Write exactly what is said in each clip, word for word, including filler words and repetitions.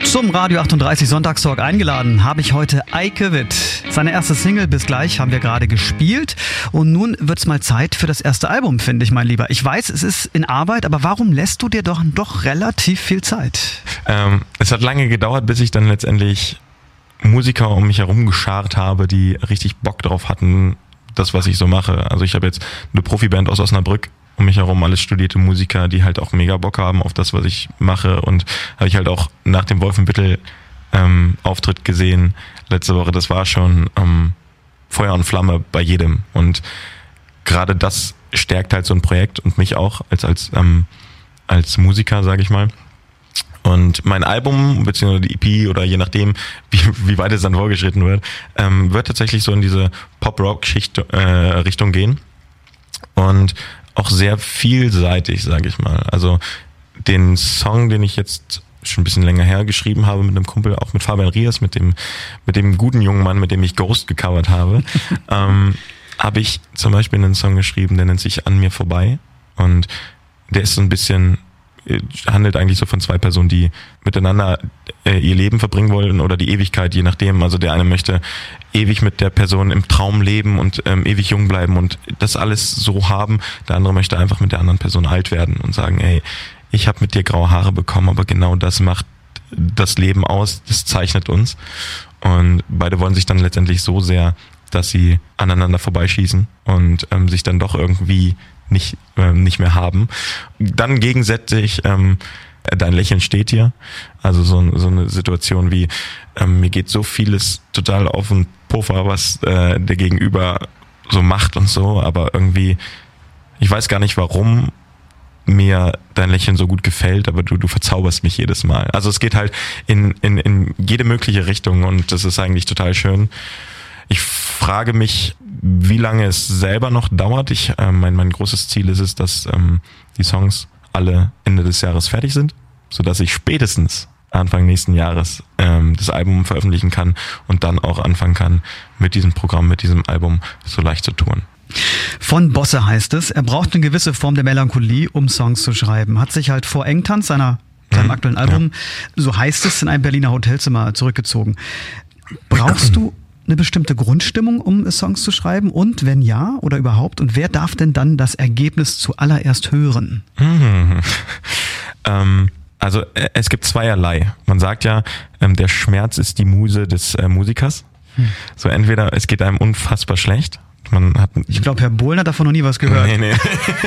Zum Radio achtunddreißig Sonntagstalk eingeladen habe ich heute Eike Witt. Seine erste Single Bis gleich haben wir gerade gespielt und nun wird's mal Zeit für das erste Album, finde ich, mein Lieber. Ich weiß, es ist in Arbeit, aber warum lässt du dir doch, doch relativ viel Zeit? Ähm, es hat lange gedauert, bis ich dann letztendlich Musiker um mich herum geschart habe, die richtig Bock drauf hatten, das, was ich so mache. Also ich habe jetzt eine Profiband aus Osnabrück um mich herum, alles studierte Musiker, die halt auch mega Bock haben auf das, was ich mache, und habe ich halt auch nach dem Wolfenbüttel ähm, Auftritt gesehen letzte Woche. Das war schon ähm, Feuer und Flamme bei jedem, und gerade das stärkt halt so ein Projekt und mich auch als als ähm, als Musiker, sage ich mal. Und mein Album, beziehungsweise die E P oder je nachdem, wie, wie weit es dann vorgeschritten wird, ähm, wird tatsächlich so in diese Pop-Rock-Richtung äh, gehen. Und auch sehr vielseitig, sage ich mal. Also den Song, den ich jetzt schon ein bisschen länger her geschrieben habe mit einem Kumpel, auch mit Fabian Rias, mit dem mit dem guten jungen Mann, mit dem ich Ghost gecovert habe, ähm, habe ich zum Beispiel einen Song geschrieben, der nennt sich An mir vorbei. Und der ist so ein bisschen, handelt eigentlich so von zwei Personen, die miteinander äh, ihr Leben verbringen wollen oder die Ewigkeit, je nachdem. Also der eine möchte ewig mit der Person im Traum leben und ähm, ewig jung bleiben und das alles so haben. Der andere möchte einfach mit der anderen Person alt werden und sagen, ey, ich habe mit dir graue Haare bekommen, aber genau das macht das Leben aus, das zeichnet uns. Und beide wollen sich dann letztendlich so sehr, dass sie aneinander vorbeischießen und ähm, sich dann doch irgendwie nicht ähm, nicht mehr haben. Dann gegensätzlich ähm, Dein Lächeln steht dir. Also so, so eine Situation wie ähm, mir geht so vieles total auf den Puffer, was äh, der Gegenüber so macht und so, aber irgendwie, ich weiß gar nicht, warum mir dein Lächeln so gut gefällt, aber du du verzauberst mich jedes Mal. Also es geht halt in in in jede mögliche Richtung und das ist eigentlich total schön. Ich frage mich, wie lange es selber noch dauert. Ich, äh, mein, mein großes Ziel ist es, dass ähm, die Songs alle Ende des Jahres fertig sind, sodass ich spätestens Anfang nächsten Jahres ähm, das Album veröffentlichen kann und dann auch anfangen kann, mit diesem Programm, mit diesem Album so leicht zu touren. Von Bosse heißt es, er braucht eine gewisse Form der Melancholie, um Songs zu schreiben. Hat sich halt vor Engtanz, seiner, seinem mhm, aktuellen Album, ja. so heißt es, in ein Berliner Hotelzimmer zurückgezogen. Brauchst du eine bestimmte Grundstimmung, um Songs zu schreiben? Und wenn ja oder überhaupt? Und wer darf denn dann das Ergebnis zuallererst hören? Mhm. ähm, also es gibt zweierlei. Man sagt ja, ähm, der Schmerz ist die Muse des äh, Musikers. Hm. So entweder es geht einem unfassbar schlecht. Man hat ich glaube, Herr Bohlen hat davon noch nie was gehört. Nee, nee.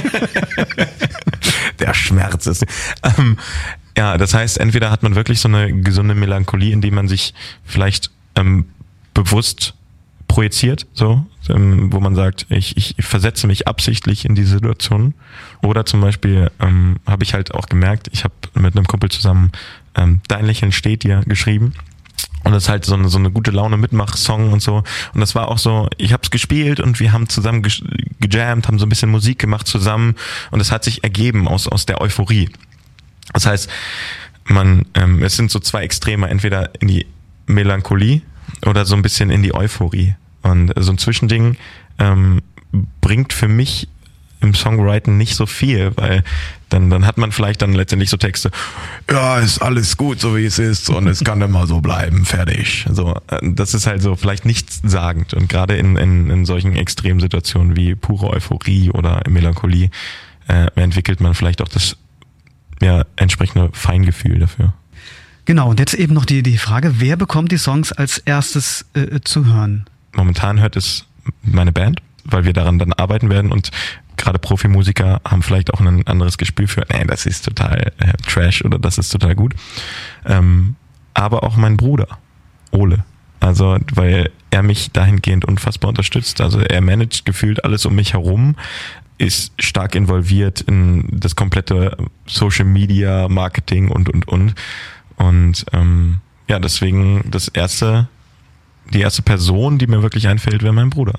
Der Schmerz ist... Ähm, ja, das heißt, entweder hat man wirklich so eine gesunde Melancholie, indem man sich vielleicht ähm, bewusst projiziert, so, ähm, wo man sagt, ich, ich versetze mich absichtlich in diese Situation. Oder zum Beispiel ähm, habe ich halt auch gemerkt, ich habe mit einem Kumpel zusammen ähm, Dein Lächeln steht dir geschrieben. Und das ist halt so eine, so eine gute Laune Mitmach-Song und so. Und das war auch so, ich habe es gespielt und wir haben zusammen ge- gejammt, haben so ein bisschen Musik gemacht zusammen. Und es hat sich ergeben aus aus der Euphorie. Das heißt, man, ähm, es sind so zwei Extreme, entweder in die Melancholie oder so ein bisschen in die Euphorie. Und so ein Zwischending ähm, bringt für mich im Songwriting nicht so viel, weil dann dann hat man vielleicht dann letztendlich so Texte, ja, ist alles gut, so wie es ist und es kann immer so bleiben, fertig. So, das ist halt so vielleicht nichtssagend. Und gerade in, in, in solchen extremen Situationen wie pure Euphorie oder Melancholie äh, entwickelt man vielleicht auch das ja, entsprechende Feingefühl dafür. Genau, und jetzt eben noch die, die Frage, wer bekommt die Songs als erstes äh, zu hören? Momentan hört es meine Band, weil wir daran dann arbeiten werden, und gerade Profimusiker haben vielleicht auch ein anderes Gespür für, nee, das ist total äh, Trash oder das ist total gut. Ähm, aber auch mein Bruder, Ole. Also, weil er mich dahingehend unfassbar unterstützt. Also er managt gefühlt alles um mich herum, ist stark involviert in das komplette Social Media, Marketing und, und, und. Und ähm, ja, deswegen das erste, die erste Person, die mir wirklich einfällt, wäre mein Bruder.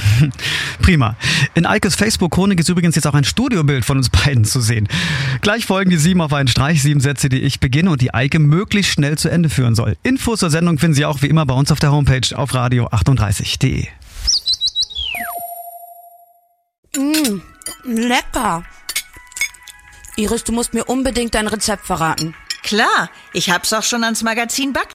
Prima. In Eikes Facebook-Chronik ist übrigens jetzt auch ein Studiobild von uns beiden zu sehen. Gleich folgen die sieben auf einen Streich, sieben Sätze, die ich beginne und die Eike möglichst schnell zu Ende führen soll. Infos zur Sendung finden Sie auch wie immer bei uns auf der Homepage auf radio achtunddreißig punkt de. Mmh, lecker. Iris, du musst mir unbedingt dein Rezept verraten. Klar, ich hab's auch schon ans Magazin Back